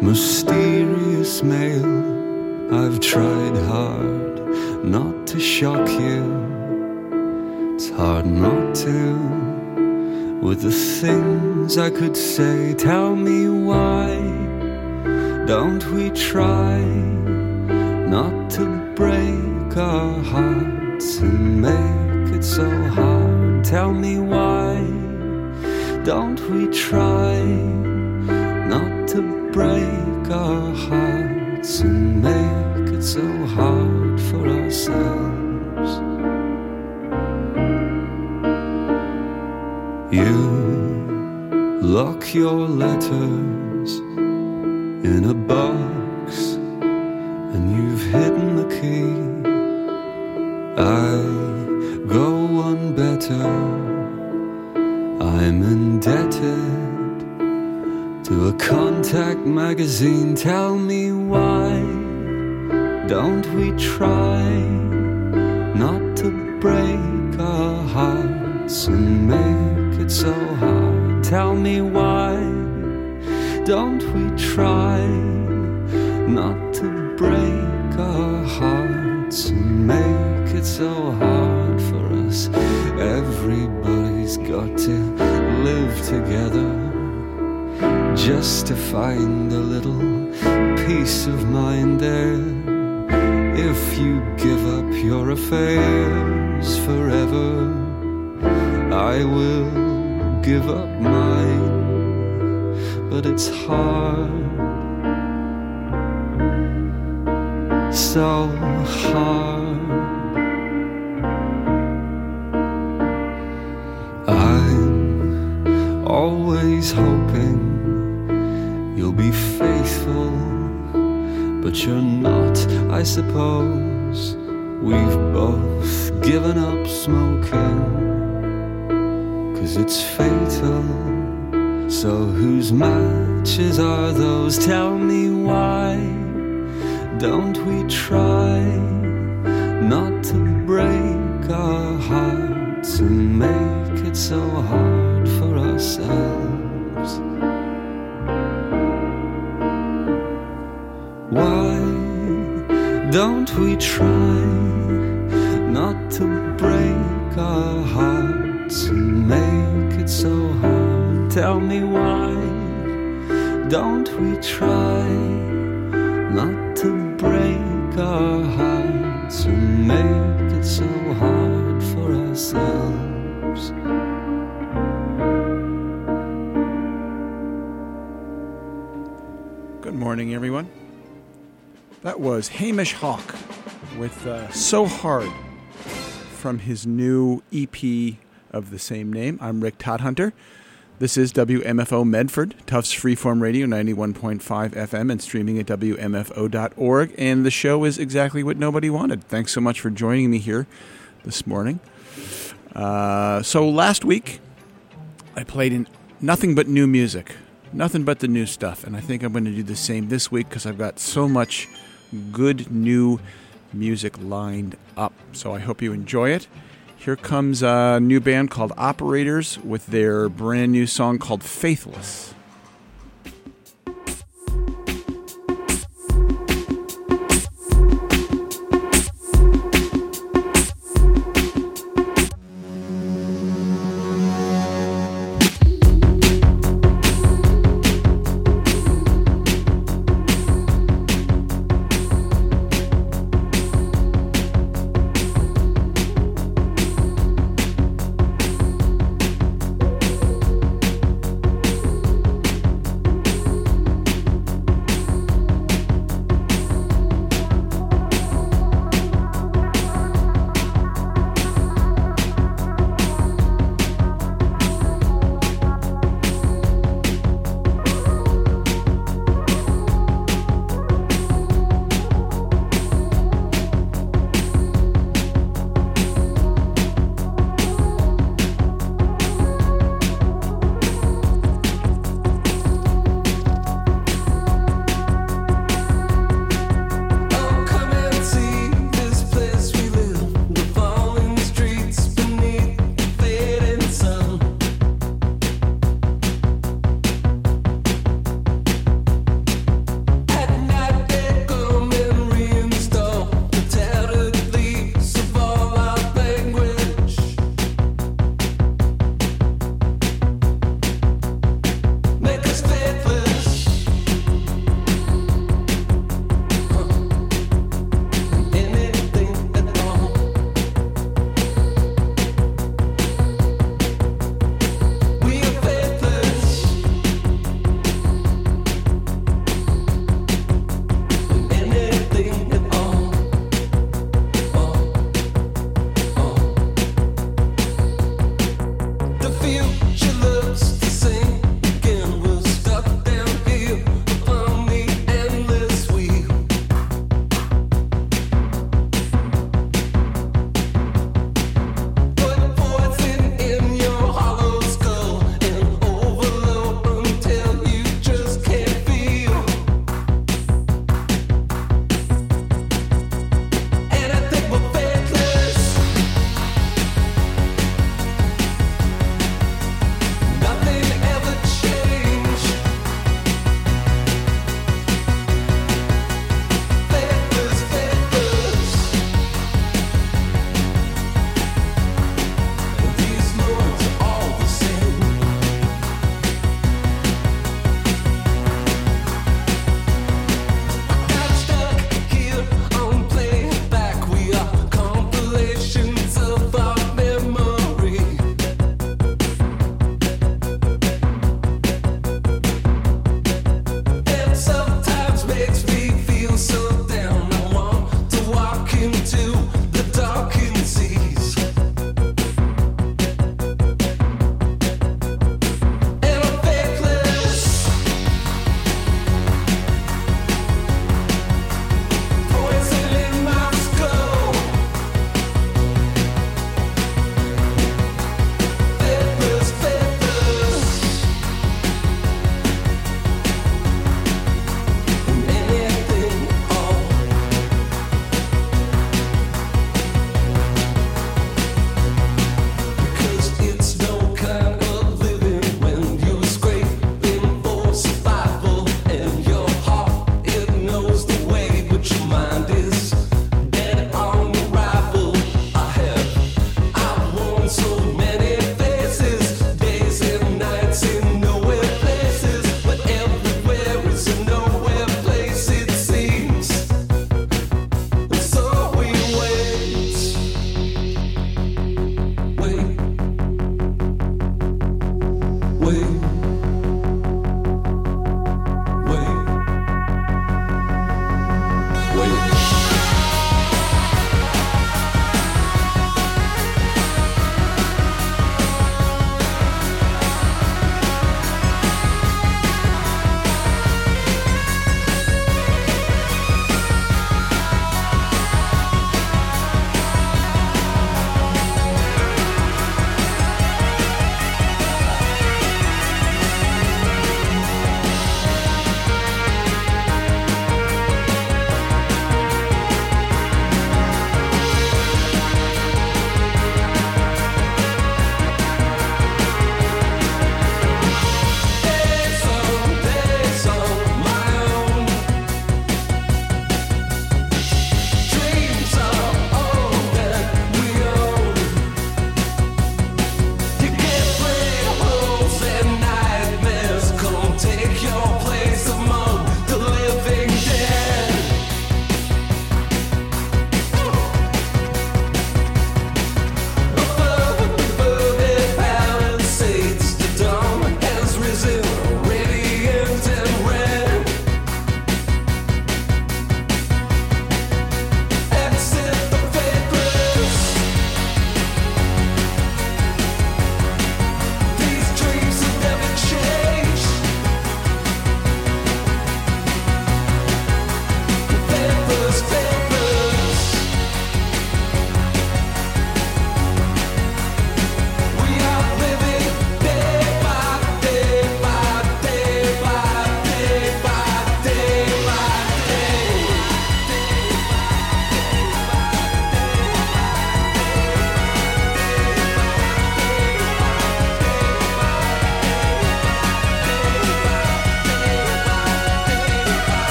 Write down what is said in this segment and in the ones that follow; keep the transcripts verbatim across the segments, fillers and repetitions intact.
Mysterious mail, I've tried hard not to shock you. It's hard not to, with the things I could say. Tell me why don't we try not to break our hearts and make it so hard? Tell me why don't we try not to break our hearts and make it so hard for ourselves? You lock your letters in a box and you've hidden the key. I go one better, I'm indebted to a contact magazine. Tell me why don't we try not to break our hearts and make it so hard? Tell me why don't we try not to break our hearts and make it so hard for us? Everybody's got to live together just to find a little peace of mind there. If you give up your affairs forever, I will give up mine. But it's hard, so hard. I'm always hoping you'll be faithful, but you're not, I suppose. We've both given up smoking, 'cause it's fatal. So whose matches are those? Tell me why don't we try not to break our hearts and make it so hard for ourselves? Why don't we try not to break our hearts and make it so hard? Tell me why don't we try not to break our hearts and make it so hard for ourselves? Good morning, everyone. That was Hamish Hawk with uh, So Hard from his new E P of the same name. I'm Rick Todhunter. This is W M F O Medford, Tufts Freeform Radio, ninety-one point five F M, and streaming at W M F O dot org. And the show is exactly what nobody wanted. Thanks so much for joining me here this morning. Uh, so last week, I played in nothing but new music, nothing but the new stuff. And I think I'm going to do the same this week because I've got so much good new music lined up. So I hope you enjoy it. Here comes a new band called Operators with their brand new song called Faithless.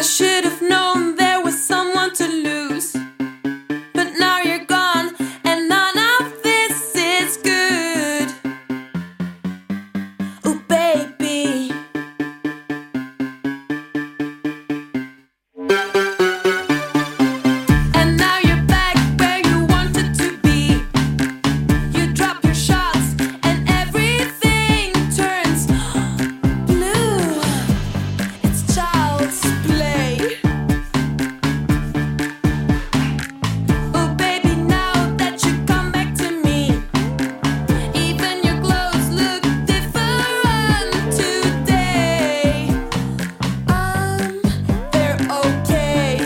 should have known there was someone to lose. But now you're gone, and none of this is good. Oh, baby. And now you're back where you wanted to be. You drop your shots, and everything turns blue. It's child's play. Oh, baby, now that you come back to me, even your clothes look different today. Um, they're okay.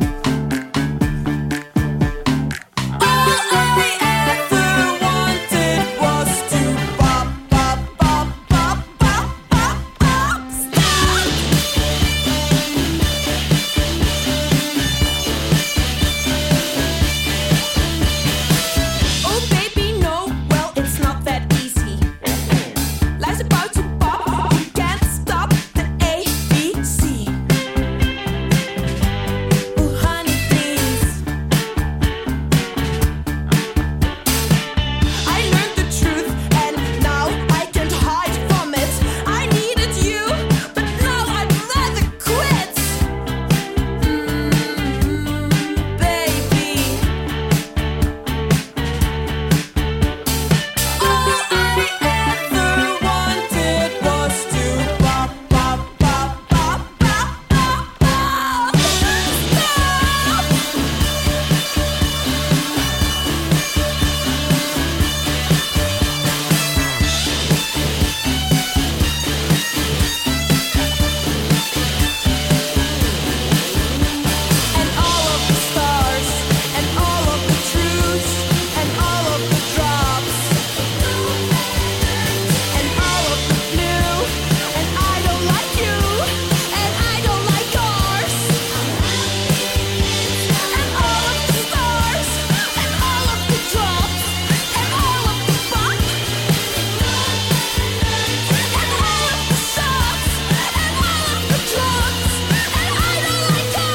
All I ever wanted was to pop, pop, pop, pop, pop, pop, pop, stop. Oh, baby, no, well, it's not that easy. Life's about to pop, you can't stop the A B C. Oh, honey, please. I learned the truth, and now I can't hide from it. I needed you, but now I'd rather quit. Mm, baby. All I ever wanted was to pop, pop, pop, pop, pop, pop, pop. Stop. And all of the stars, and all of the truths, and all of the drops, and all of the blue, and I don't like you, and I don't like yours, and all of the stars, and all of the drops, and all of the pop, and all of the shots, and all of the drugs, and I don't like yours.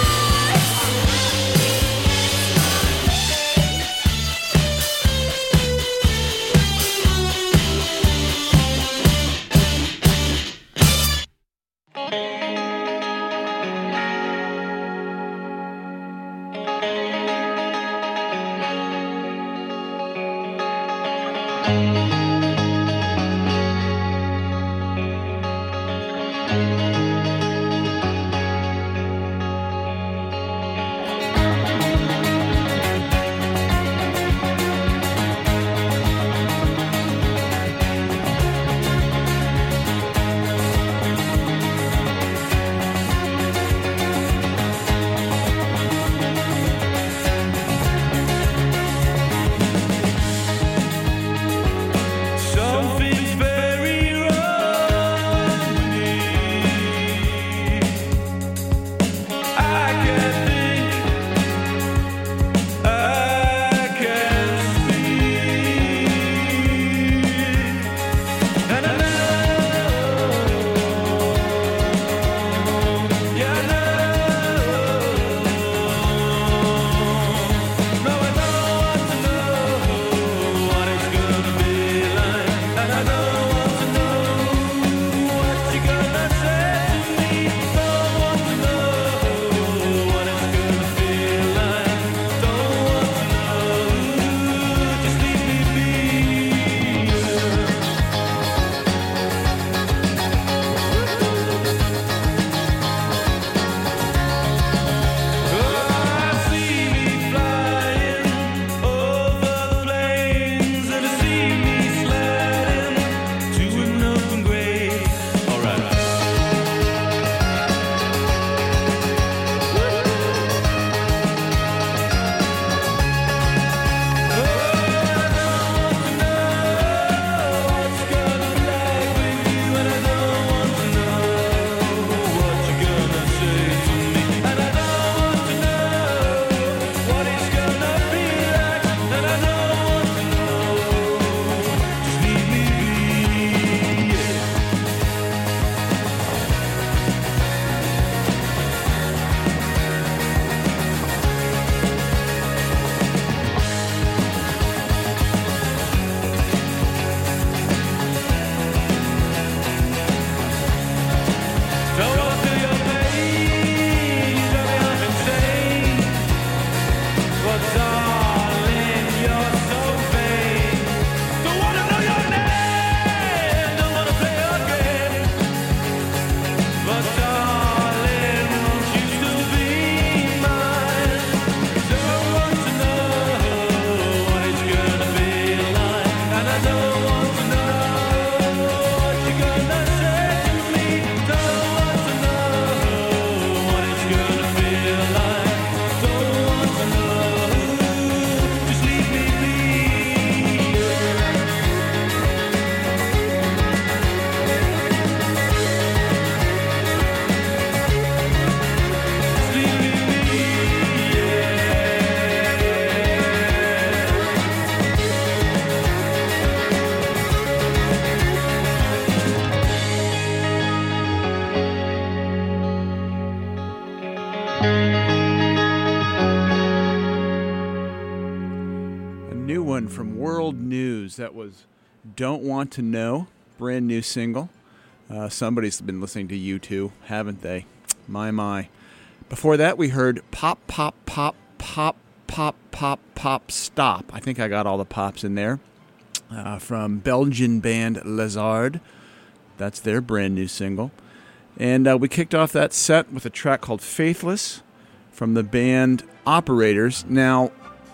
New one from World News. That was Don't Want to Know, brand new single. Uh, somebody's been listening to U two, haven't they? My, my. Before that, we heard Pop, Pop, Pop, Pop, Pop, Pop, Pop, Stop. I think I got all the pops in there. Uh, from Belgian band Lazard. That's their brand new single. And uh, we kicked off that set with a track called Faithless from the band Operators. Now,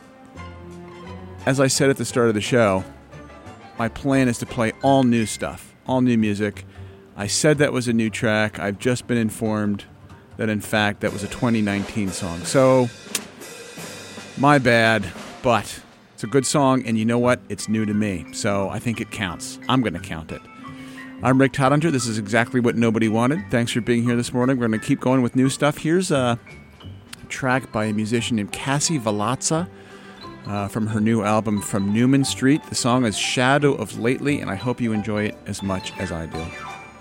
as I said at the start of the show, my plan is to play all new stuff, all new music. I said that was a new track. I've just been informed that, in fact, that was a twenty nineteen song. So, my bad, but it's a good song, and you know what? It's new to me, so I think it counts. I'm going to count it. I'm Rick Todhunter. This is exactly what nobody wanted. Thanks for being here this morning. We're going to keep going with new stuff. Here's a track by a musician named Cassie Valazza. Uh, from her new album, From Newman Street. The song is Shadow of Lately, and I hope you enjoy it as much as I do.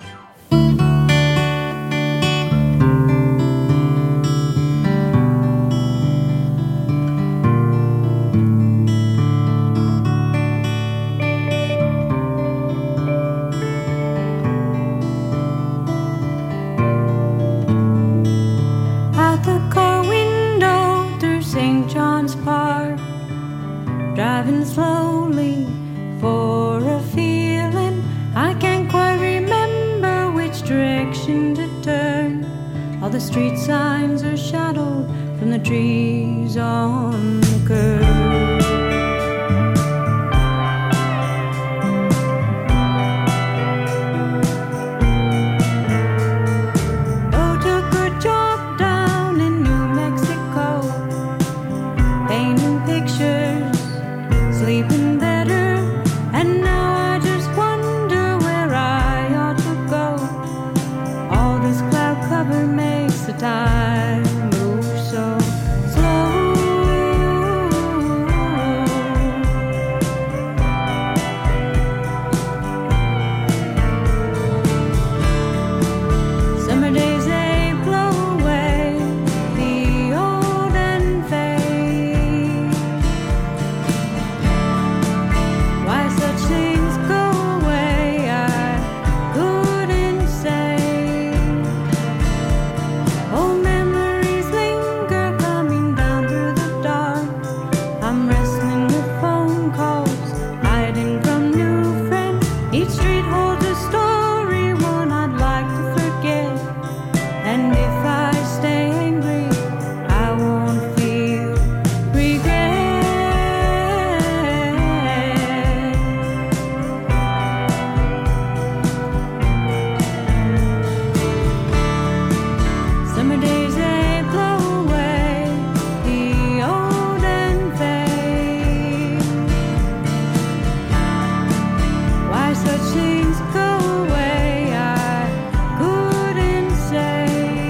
Out the car window through Saint John's Park, driving slowly for a feeling. I can't quite remember which direction to turn. All the street signs are shadowed from the trees on the curb. Oh, took a job down in New Mexico, painting pictures, sleeping better, and now I just wonder where I ought to go. All this cloud cover makes the time move so slow. Summer days, they blow away the old and fade. Why such things go away, I couldn't say. Old memories linger, coming down through the dark. I'm wrestling with phone calls, hiding from new friends. Each street holds a story, one I'd like to forget. And if I stay angry, I won't feel regret. Summer days, they blow away the old and fade. Why such things go away, I couldn't say.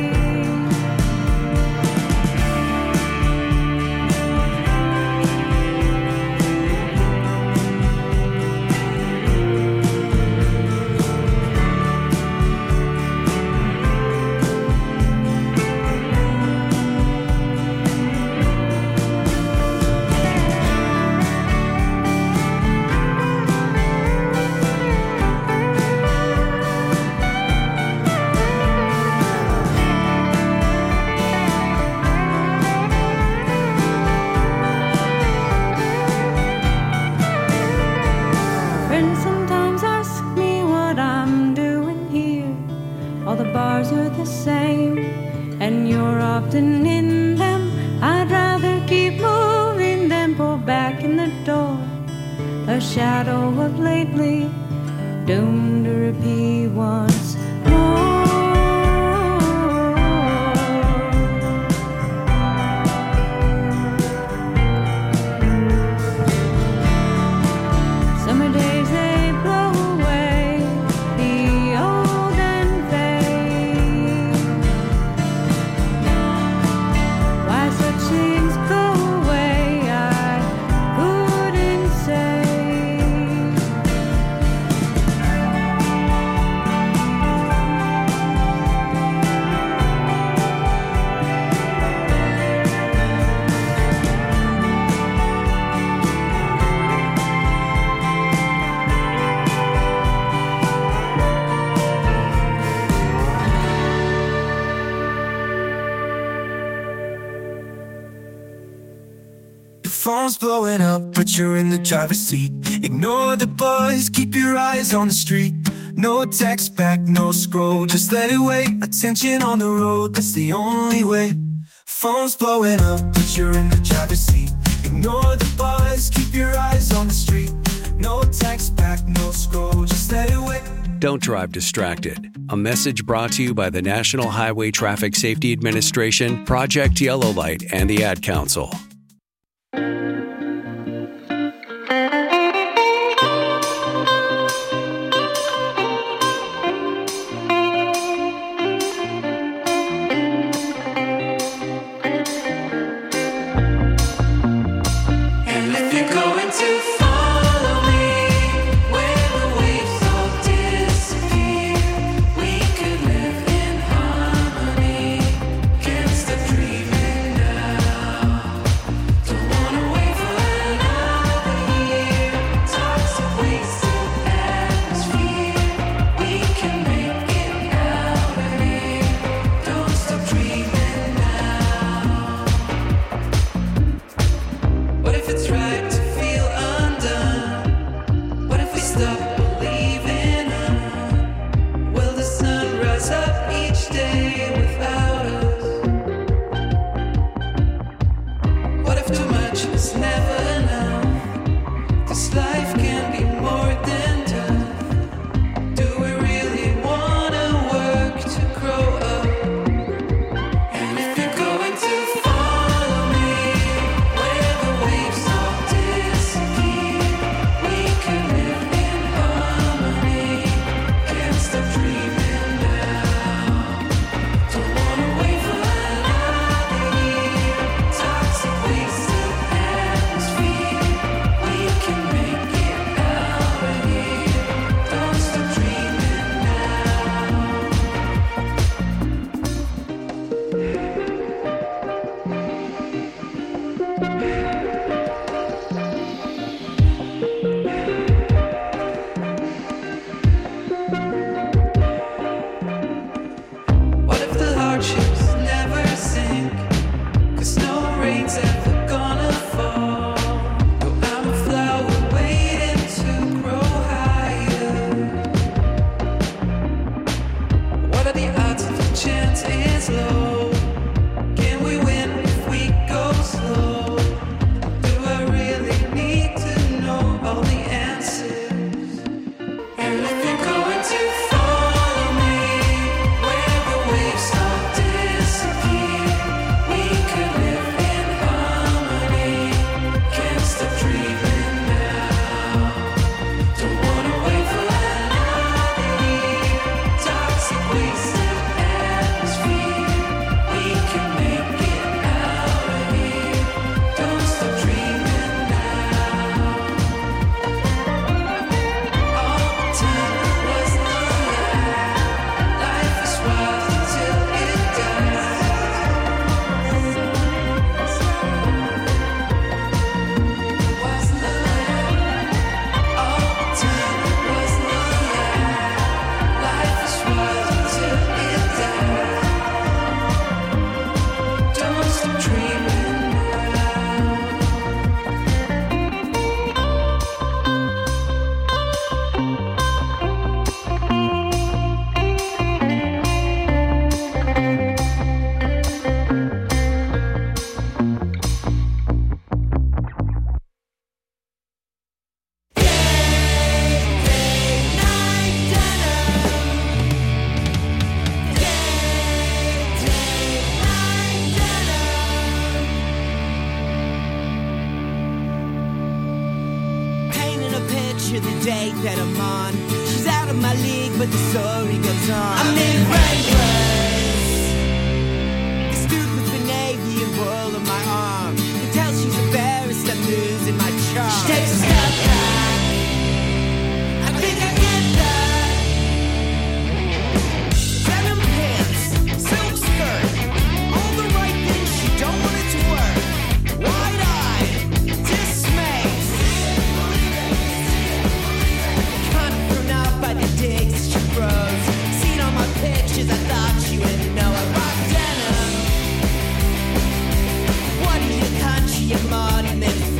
Friends sometimes ask me what I'm doing here. All the bars are the same, and you're often in them. I'd rather keep moving than pull back in the door. A shadow of lately, doomed to repeat once more. Summer days, they blow away the old and fade. Why such things go away, I couldn't say. Phone's blowing up, but you're in the driver's seat. Ignore the buzz, keep your eyes on the street. No text back, no scroll, just let it wait. Attention on the road, that's the only way. Phone's blowing up, but you're in the driver's seat. Ignore the buzz, keep your eyes on the street. No text back, no scroll, just let it wait. Don't drive distracted. A message brought to you by the National Highway Traffic Safety Administration, Project Yellow Light, and the Ad Council. that I'm on. She's out of my league, but the story goes on. I'm in Wranglers. This dude with the navy and wool on my arm. Can tell she's embarrassed I'm losing my charm. She takes a step back. I think I get that. Denim pants, silk skirt, all the right things she don't want it to work. Wide-eyed, dismay. Kind of thrown out by the digs she froze. Seen all my pictures, I thought she would know I rock denim. What is your country, your modern and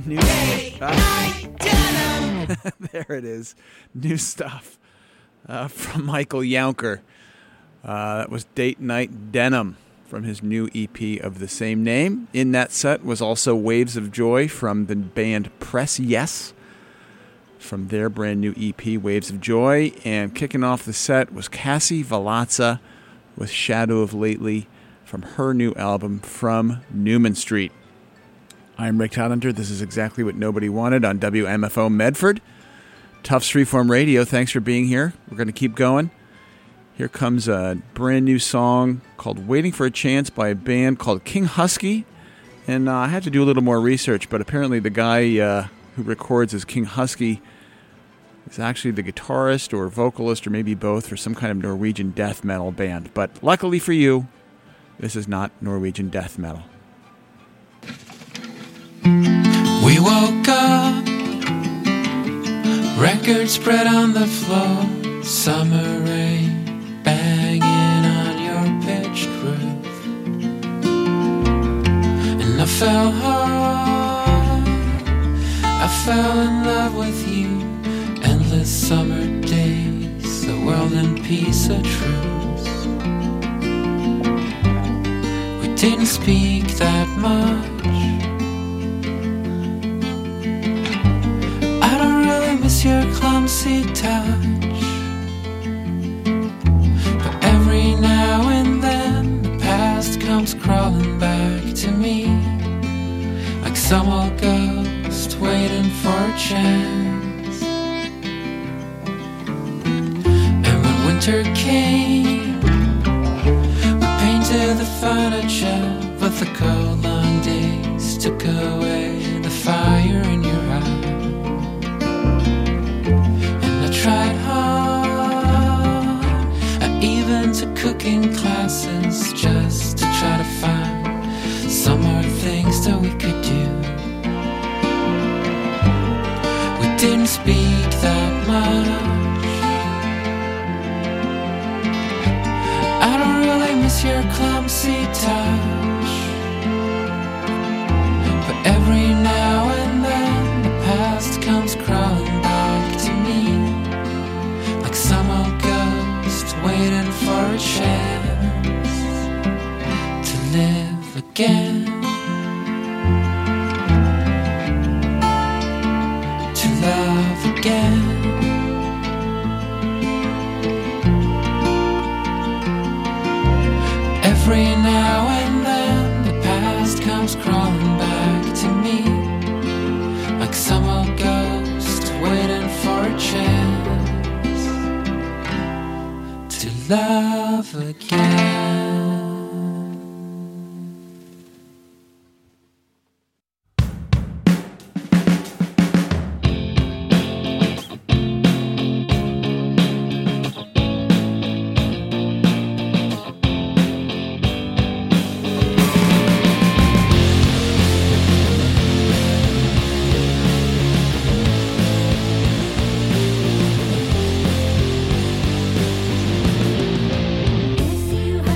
New uh, there it is. New stuff uh, from Michael Younker. Uh, that was Date Night Denim from his new E P of the same name. In that set was also Waves of Joy from the band Press Yes, from their brand new E P, Waves of Joy. And kicking off the set was Cassie Valazza with Shadow of Lately from her new album, From Newman Street. I'm Rick Todhunter. This is Exactly What Nobody Wanted on W M F O Medford. Tufts Freeform Radio, thanks for being here. We're going to keep going. Here comes a brand new song called Waiting for a Chance by a band called King Husky. And uh, I had to do a little more research, but apparently the guy uh, who records as King Husky is actually the guitarist or vocalist or maybe both for some kind of Norwegian death metal band. But luckily for you, this is not Norwegian death metal. We woke up, record spread on the floor, summer rain banging on your pitched roof, and I fell hard, I fell in love with you, endless summer days, a world in peace, a truce. We didn't speak that much, I don't really miss your clumsy touch, but every now and then the past comes crawling back to me, like some old ghost waiting for a chance. And when winter came, we painted the furniture, but the cold long days took away the fire in your eyes. Tried hard, I even took cooking classes just to try to find some more things that we could do. We didn't speak that much, I don't really miss your clumsy touch, but every now and then the past comes crawling back to me, some old ghost waiting for a chance to live again, to love again. Every now and then the past comes crawling back to me, like some old ghost waiting for a chance to love again. If you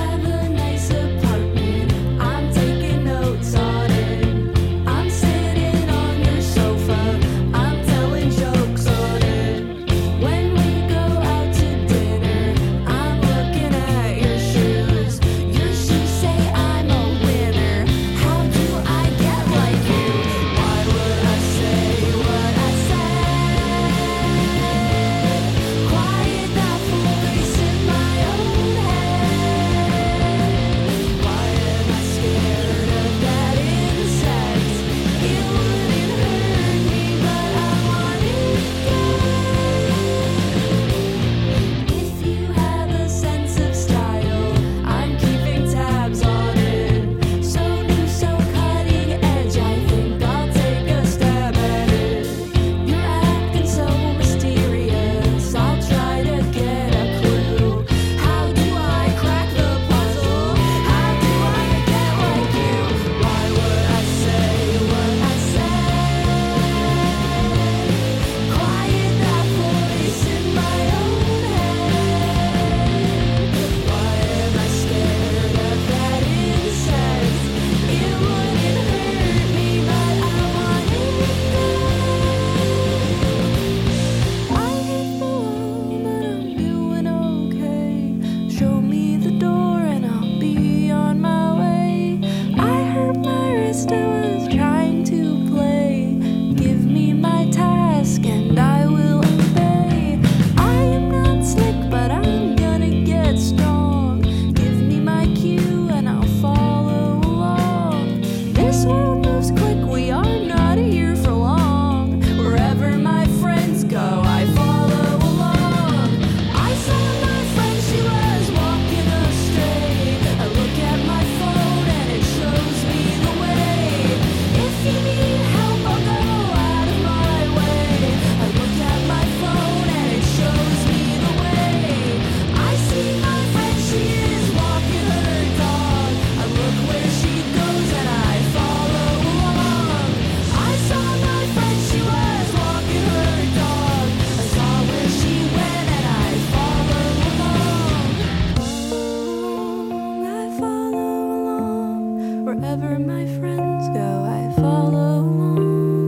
Wherever my friends go, I follow along.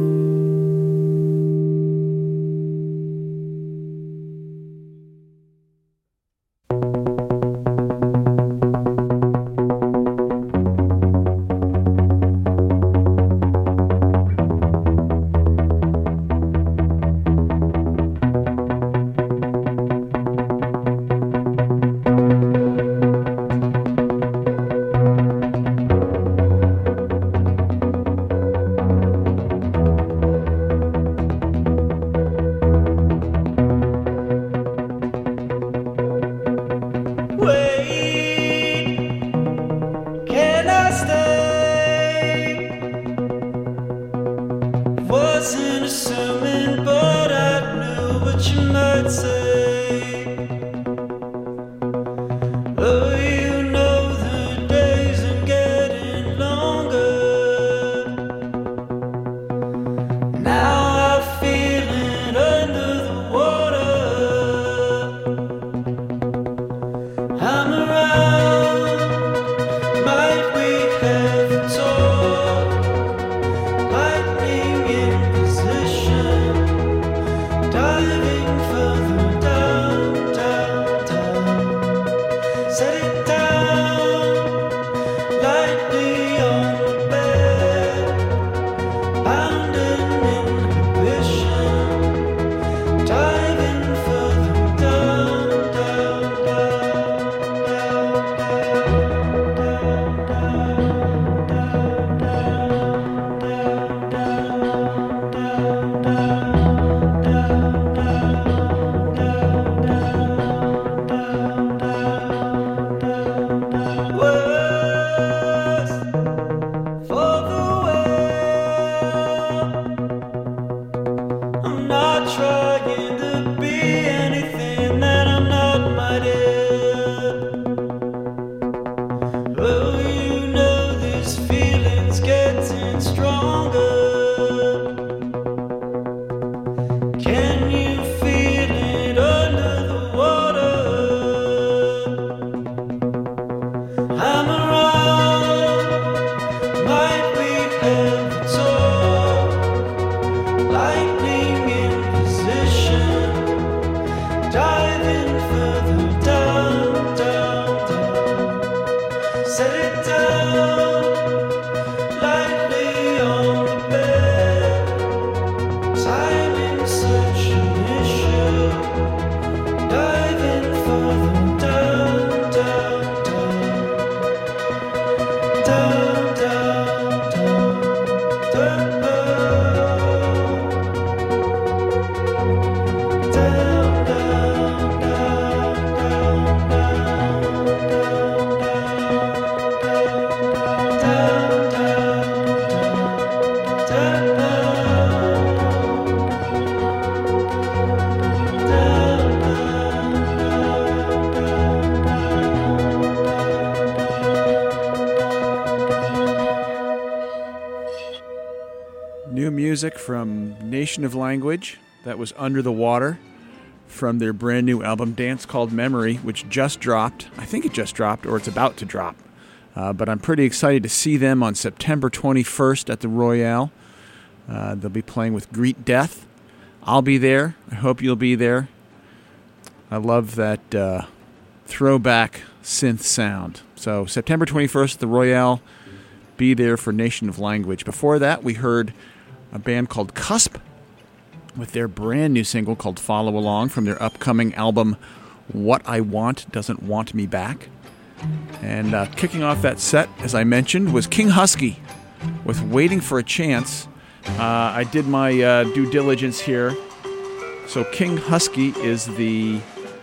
Music from Nation of Language. That was Under the Water from their brand new album Dance Called Memory, which just dropped. I think it just dropped, or it's about to drop. Uh, but I'm pretty excited to see them on September twenty-first at the Royale. Uh, they'll be playing with Greet Death. I'll be there. I hope you'll be there. I love that uh, throwback synth sound. So September twenty-first at the Royale. Be there for Nation of Language. Before that, we heard a band called Cusp with their brand new single called Follow Along from their upcoming album What I Want Doesn't Want Me Back. And uh, kicking off that set, as I mentioned, was King Husky with Waiting for a Chance. Uh, I did my uh, due diligence here. So King Husky is the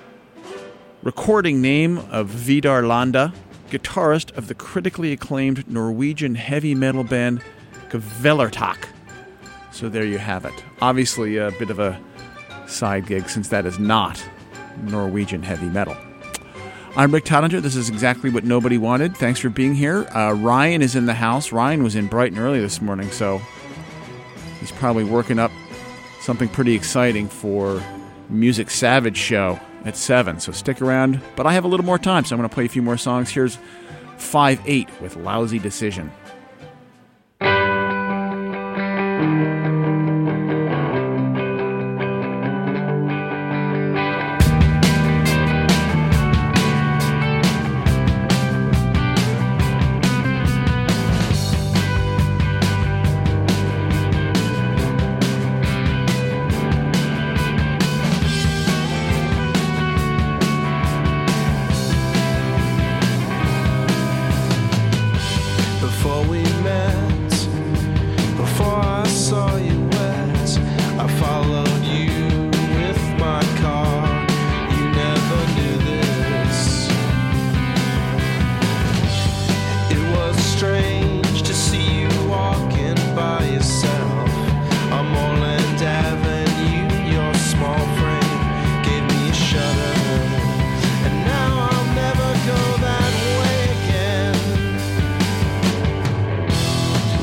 recording name of Vidar Landa, guitarist of the critically acclaimed Norwegian heavy metal band Kvelertak. So there you have it. Obviously a bit of a side gig since that is not Norwegian heavy metal. I'm Rick Tottinger. This is exactly what nobody wanted. Thanks for being here. Uh, Ryan is in the house. Ryan was in Brighton early this morning, so he's probably working up something pretty exciting for Music Savage show at seven. So stick around. But I have a little more time, so I'm going to play a few more songs. Here's five eight with Lousy Decision. before we met. Before I saw you wet, I followed you with my car. You never knew this. It was strange to see you walking by yourself on Moreland Avenue. Your small frame gave me a shudder, and now I'll never go that way again.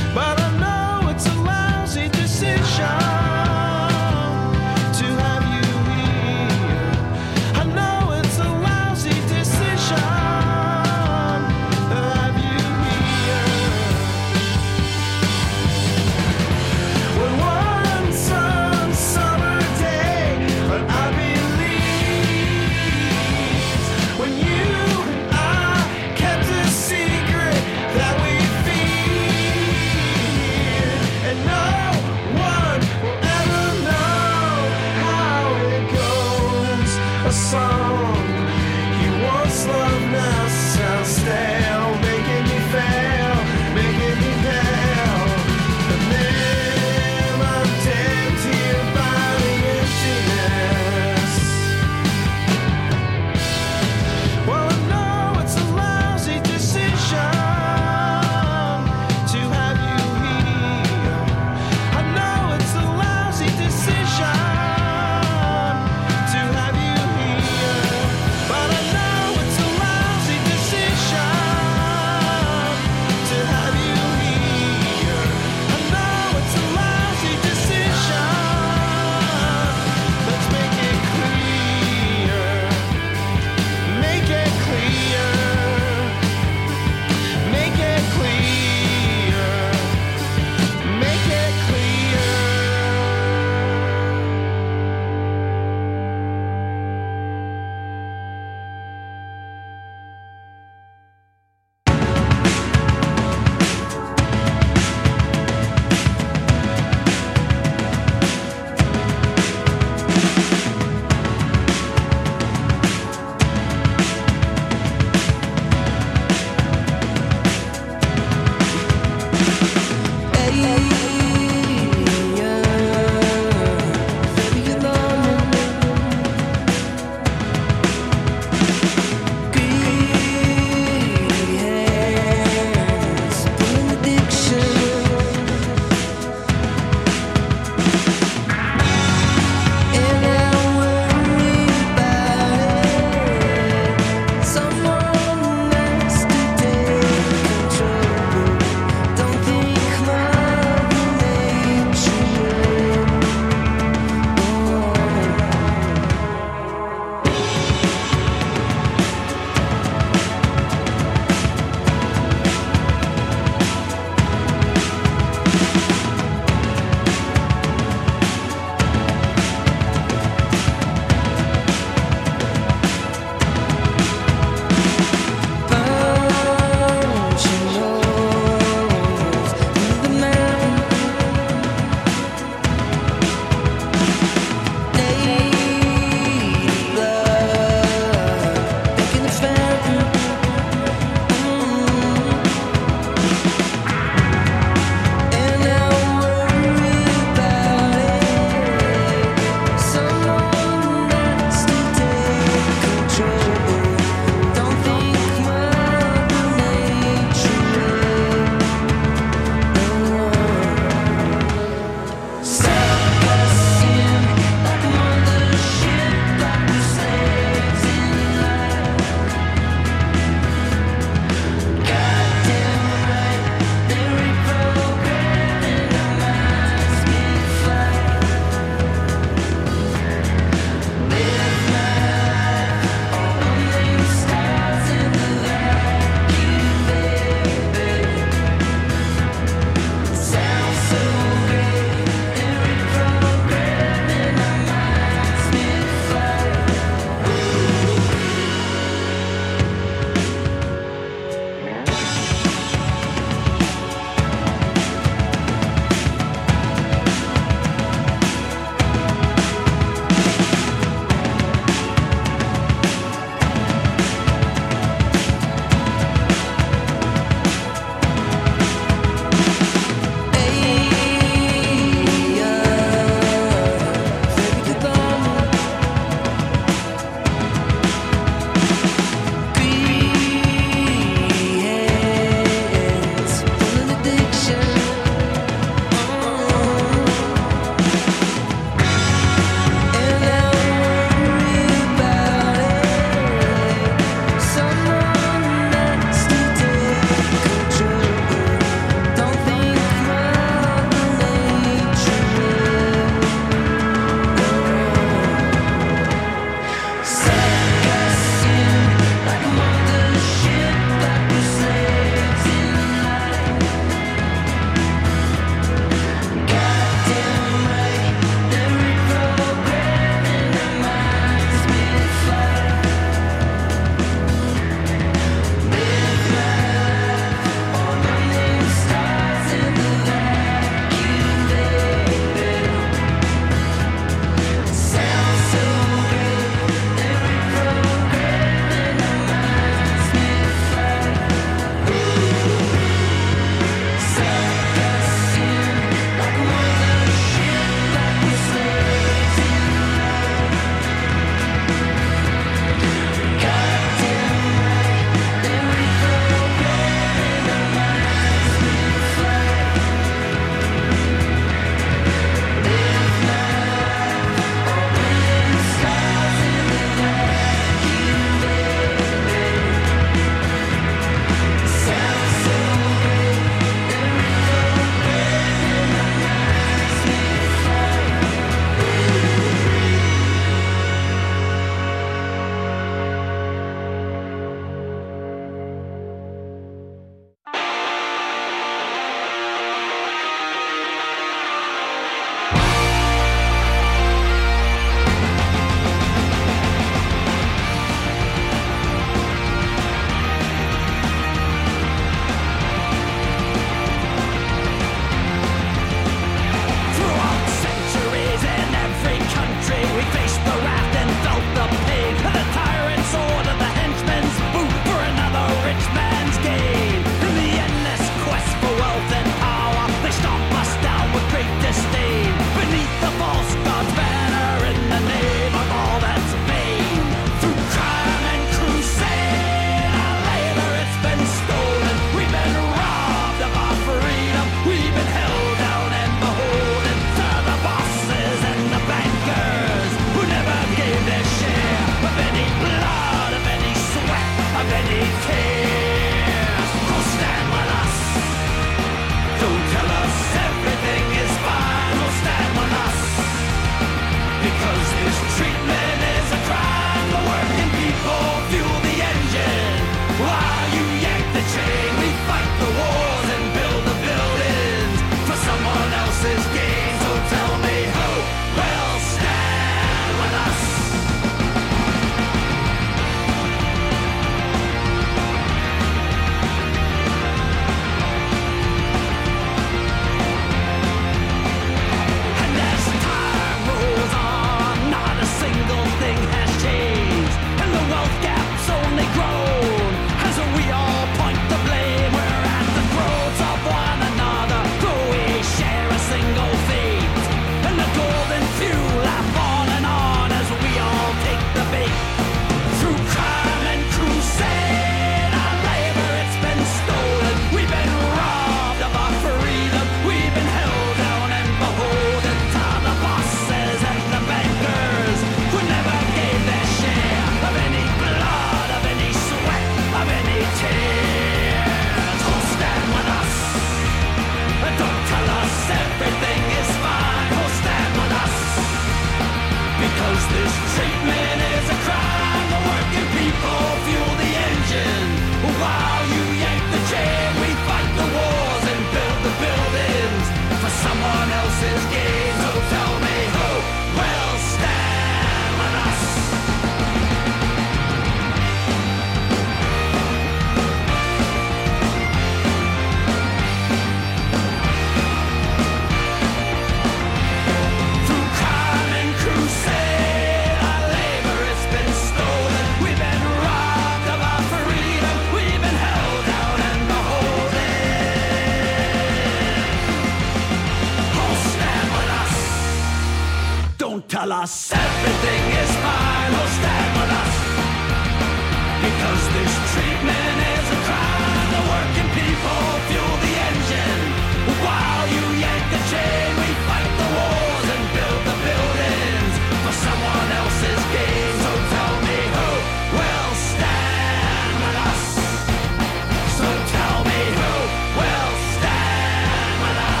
us. Everything is fine, oh stand with us. Because this treatment is a crime. The working people fuel the engine. While you yank the chain, we fight the wars and build the buildings for someone else's gain. So tell me who will stand with us. So tell me who will stand with us.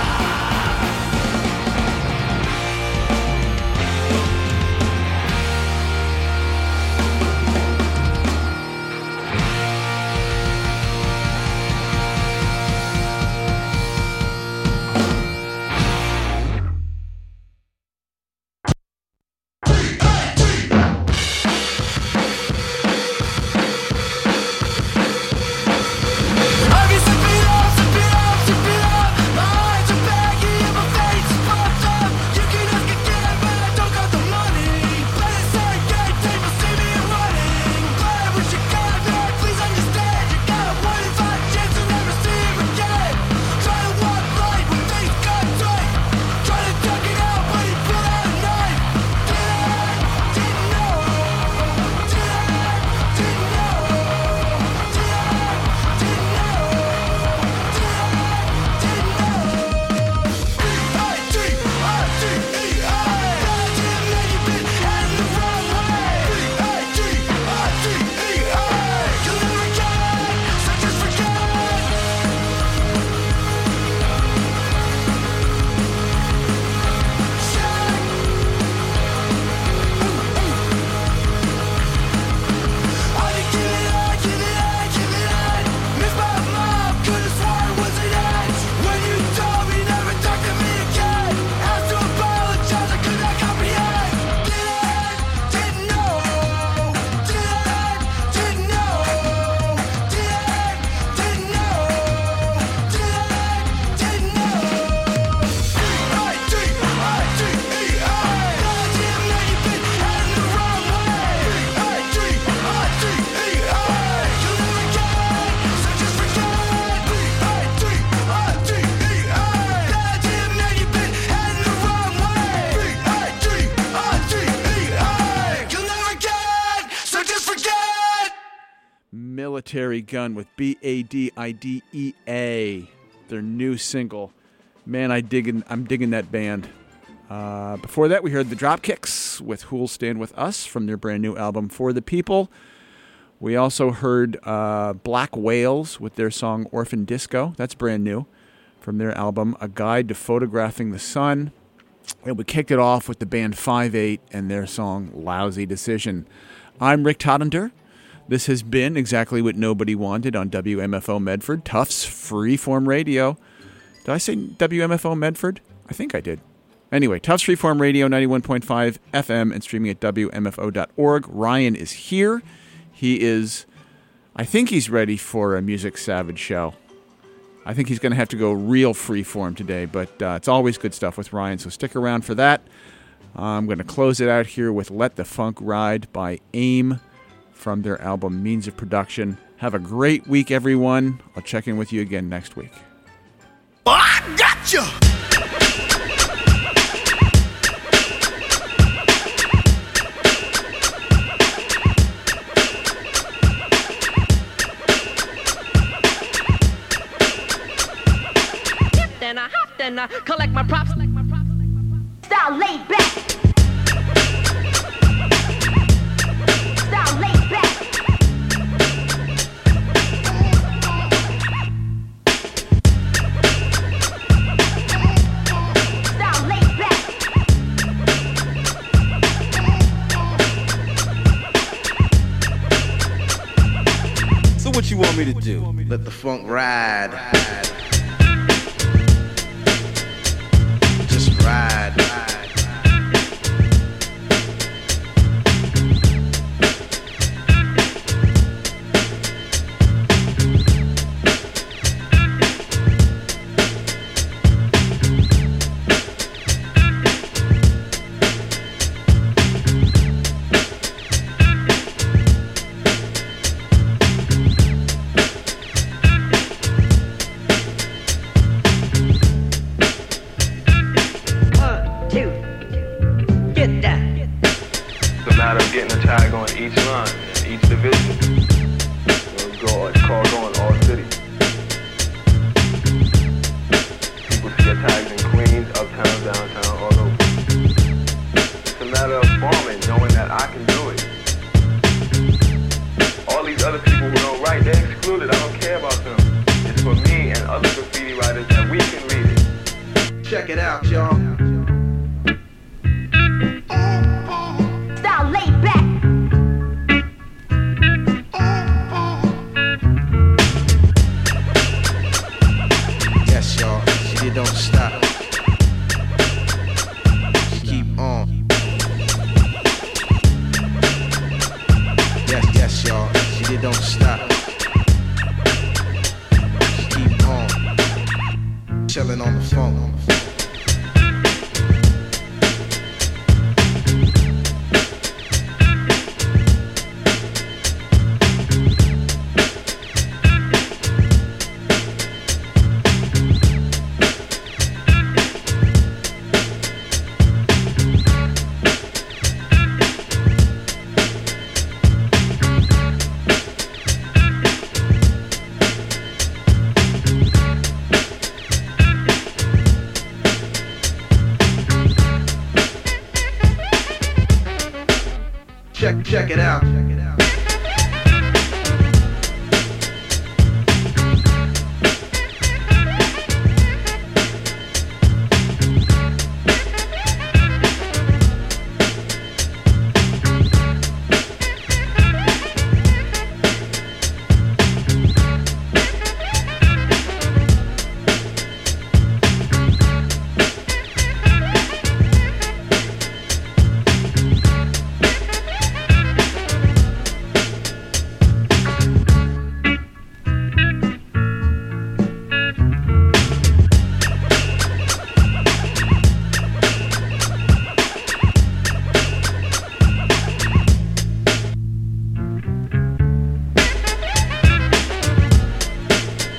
Military Gun with B A D I D E A, their new single. Man, I diggin', I'm digging that band. Uh, before that, we heard the Dropkicks with Who'll Stand With Us from their brand new album For the People. We also heard uh, Black Whales with their song Orphan Disco. That's brand new from their album A Guide to Photographing the Sun. And we kicked it off with the band five eight and their song Lousy Decision. I'm Rick Todenter. This has been Exactly What Nobody Wanted on W M F O Medford, Tufts Freeform Radio. Did I say W M F O Medford? I think I did. Anyway, Tufts Freeform Radio, ninety-one point five F M, and streaming at W M F O dot org. Ryan is here. He is, I think he's ready for a Music Savage show. I think he's going to have to go real freeform today, but uh, it's always good stuff with Ryan, so stick around for that. I'm going to close it out here with Let the Funk Ride by AIM from their album Means of Production. Have a great week, everyone. I'll check in with you again next week. I gotcha! Then I hopped and I collect my props. Style laid back. Style laid back. Style laid back. So what you want me to do? Let the funk ride. Just ride. Check it out, y'all. Style laid back. Yes, y'all. She don't stop. She keep on. Yes, yes, y'all. She don't stop. She keep on. Chillin' on the phone. Check, check it out.